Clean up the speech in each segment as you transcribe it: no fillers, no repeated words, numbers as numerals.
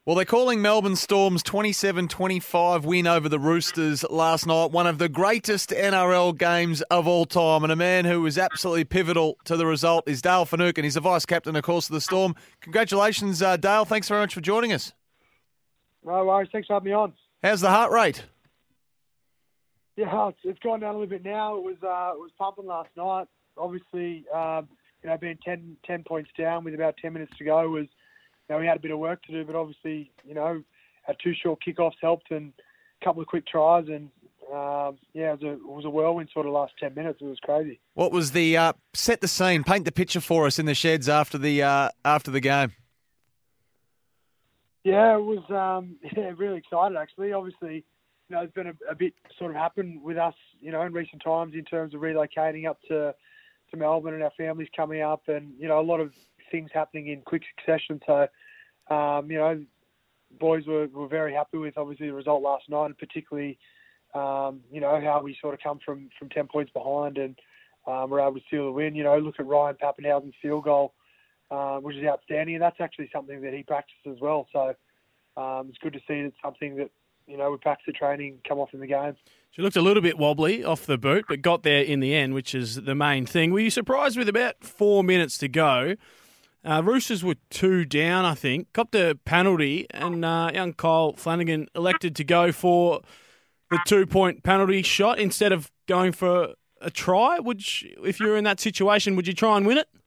Well, they're calling Melbourne Storm's 27-25 win over the Roosters last night one of the greatest NRL games of all time. And a man who was absolutely pivotal to the result is Dale Finucane. He's the vice-captain, of course, of the Storm. Congratulations, Dale. Thanks very much for joining us. No worries. Thanks for having me on. How's the heart rate? Yeah, it's gone down a little bit now. It was pumping last night. Obviously, being 10 points down with about 10 minutes to go was, we had a bit of work to do, but obviously, our two short kickoffs helped and a couple of quick tries, and it was a whirlwind sort of last 10 minutes. It was crazy. What was the set the scene, paint the picture for us in the sheds after the game? Yeah, it was really excited actually. Obviously, there's been a bit sort of happened with us, in recent times in terms of relocating up to Melbourne and our families coming up, and a lot of things happening in quick succession. So, boys were very happy with obviously the result last night, and particularly, how we sort of come from 10 points behind and were able to seal the win. Look at Ryan Pappenhausen's field goal, which is outstanding, and that's actually something that he practiced as well. So it's good to see that something that we practice at training come off in the game. She looked a little bit wobbly off the boot, but got there in the end, which is the main thing. Were you surprised with about 4 minutes to go? Roosters were 2 down, I think. Copped a penalty, and young Kyle Flanagan elected to go for the 2-point penalty shot instead of going for a try. If you were in that situation, would you try and win it?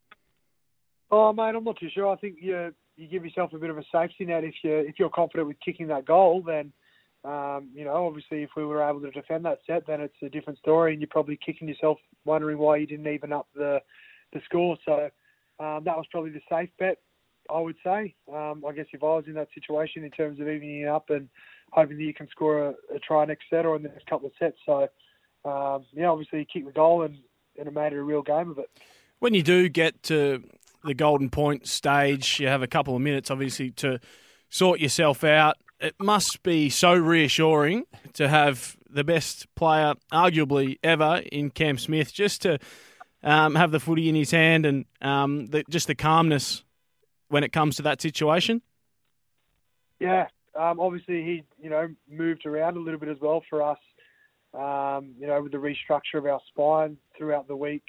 Oh, mate, I'm not too sure. I think you give yourself a bit of a safety net if you're confident with kicking that goal. Then, obviously, if we were able to defend that set, then it's a different story, and you're probably kicking yourself, wondering why you didn't even up the score. So that was probably the safe bet, I would say. I guess if I was in that situation in terms of evening it up and hoping that you can score a try next set or in the next couple of sets. So, obviously you kick the goal and it made it a real game of it. When you do get to the golden point stage, you have a couple of minutes, obviously, to sort yourself out. It must be so reassuring to have the best player, arguably ever, in Cam Smith, just to have the footy in his hand and just the calmness when it comes to that situation. Yeah, obviously he, moved around a little bit as well for us, with the restructure of our spine throughout the week.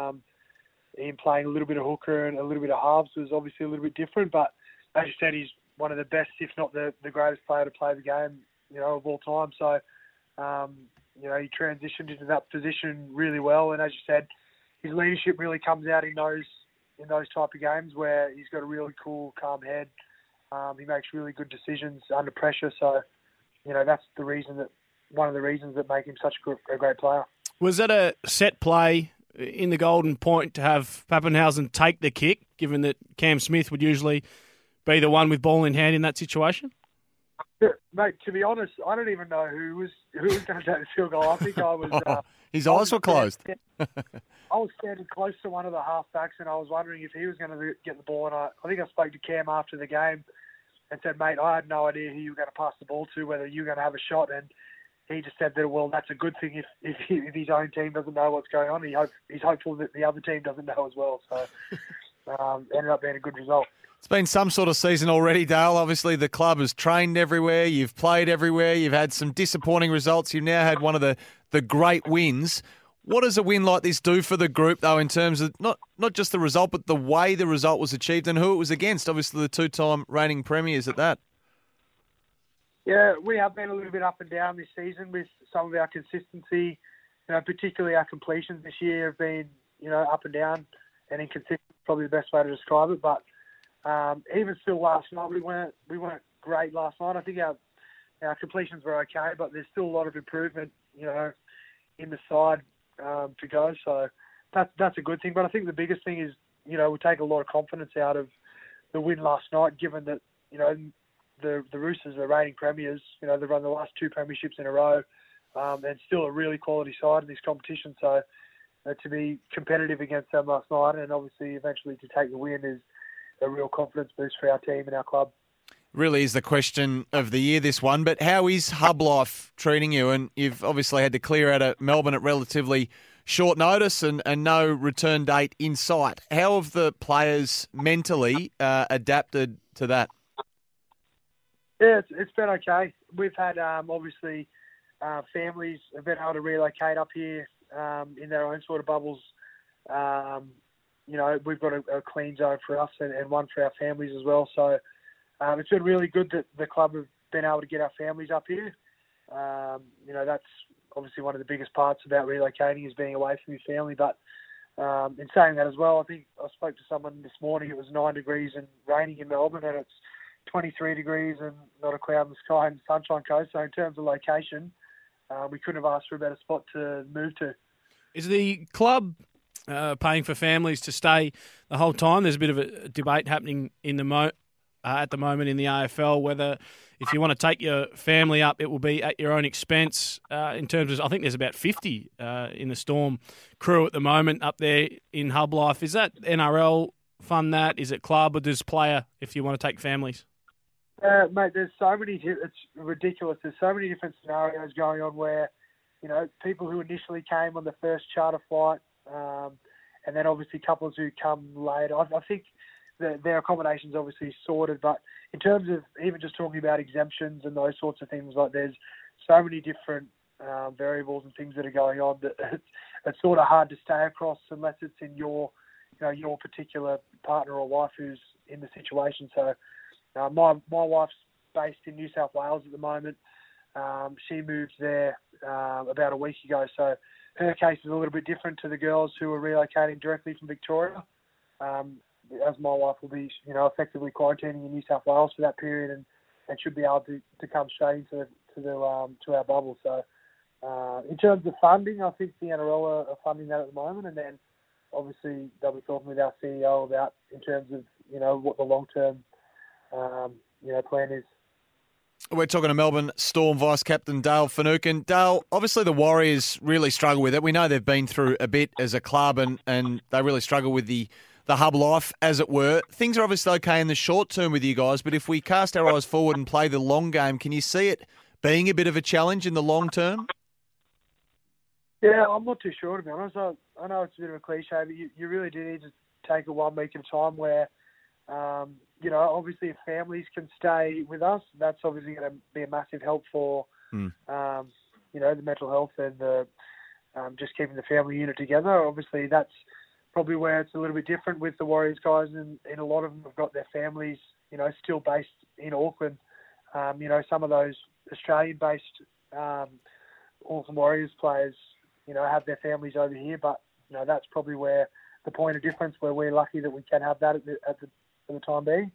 Him playing a little bit of hooker and a little bit of halves was obviously a little bit different, but as you said, he's one of the best, if not the greatest player to play the game, of all time. So, he transitioned into that position really well, and as you said, his leadership really comes out in those type of games where he's got a really cool, calm head. He makes really good decisions under pressure. So, that's one of the reasons that make him such a great player. Was that a set play in the golden point to have Pappenhausen take the kick, given that Cam Smith would usually be the one with ball in hand in that situation? Yeah, mate, to be honest, I don't even know who was going to take the field goal. I think I was... his eyes were closed. I was standing close to one of the halfbacks, and I was wondering if he was going to get the ball. And I think I spoke to Cam after the game and said, mate, I had no idea who you were going to pass the ball to, whether you were going to have a shot. And he just said that, well, that's a good thing if his own team doesn't know what's going on. He's hopeful that the other team doesn't know as well. So ended up being a good result. It's been some sort of season already, Dale. Obviously, the club has trained everywhere. You've played everywhere. You've had some disappointing results. You've now had one of the great wins. What does a win like this do for the group, though, in terms of not just the result, but the way the result was achieved and who it was against? Obviously, the 2-time reigning premiers at that. Yeah, we have been a little bit up and down this season with some of our consistency. Particularly our completions this year have been, up and down and inconsistent. Probably the best way to describe it. But even still, last night we weren't great. Last night, I think our completions were okay, but there's still a lot of improvement, in the side to go. So that's a good thing. But I think the biggest thing is, we take a lot of confidence out of the win last night, given that the Roosters are reigning premiers. They've run the last 2 premierships in a row, and still a really quality side in this competition. So to be competitive against them last night, and obviously eventually to take the win, is a real confidence boost for our team and our club. Really is the question of the year, this one. But how is hub life treating you? And you've obviously had to clear out of Melbourne at relatively short notice and no return date in sight. How have the players mentally adapted to that? Yeah, it's been okay. We've had obviously families have been able to relocate up here in their own sort of bubbles. We've got a clean zone for us and one for our families as well. So it's been really good that the club have been able to get our families up here. That's obviously one of the biggest parts about relocating is being away from your family. But in saying that as well, I think I spoke to someone this morning. It was 9 degrees and raining in Melbourne, and it's 23 degrees and not a cloud in the sky and Sunshine Coast. So in terms of location, we couldn't have asked for a better spot to move to. Is the club paying for families to stay the whole time? There's a bit of a debate happening at the moment in the AFL whether if you want to take your family up, it will be at your own expense. In terms of, I think there's about 50 in the Storm crew at the moment up there in Hub Life. Is that NRL fund that? Is it club, or does player if you want to take families? Mate, there's so many. It's ridiculous. There's so many different scenarios going on where, people who initially came on the first charter flight, and then obviously couples who come later. I think their accommodation's obviously sorted, but in terms of even just talking about exemptions and those sorts of things, like there's so many different variables and things that are going on that it's sort of hard to stay across unless it's in your particular partner or wife who's in the situation. So my wife's based in New South Wales at the moment. She moved there about a week ago, so her case is a little bit different to the girls who are relocating directly from Victoria. As my wife will be, effectively quarantining in New South Wales for that period, and should be able to come straight into to our bubble. So in terms of funding, I think the NRL are funding that at the moment, and then obviously they'll be talking with our CEO about in terms of what the long term plan is. We're talking to Melbourne Storm Vice-Captain Dale Finucane. Dale, obviously the Warriors really struggle with it. We know they've been through a bit as a club and they really struggle with the hub life, as it were. Things are obviously okay in the short term with you guys, but if we cast our eyes forward and play the long game, can you see it being a bit of a challenge in the long term? Yeah, I'm not too sure, to be honest. I know it's a bit of a cliche, but you really do need to take it 1 week at a time where, obviously if families can stay with us, that's obviously going to be a massive help for, the mental health and just keeping the family unit together. Obviously, that's probably where it's a little bit different with the Warriors guys, and a lot of them have got their families, still based in Auckland. Some of those Australian-based Auckland Warriors players, have their families over here, but that's probably where the point of difference, where we're lucky that we can have that for the time being.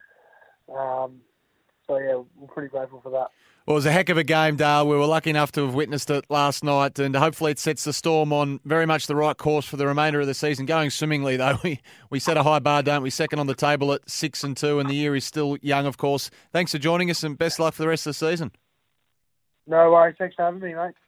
We're pretty grateful for that. Well, it was a heck of a game, Dale. We were lucky enough to have witnessed it last night, and hopefully it sets the Storm on very much the right course for the remainder of the season. Going swimmingly, though, we set a high bar, don't we? Second on the table at 6-2, and the year is still young, of course. Thanks for joining us, and best luck for the rest of the season. No worries. Thanks for having me, mate.